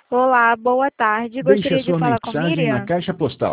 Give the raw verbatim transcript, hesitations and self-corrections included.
Olá, boa tarde. Deixe a Gostaria de sua falar com mensagem na Miriam. caixa postal.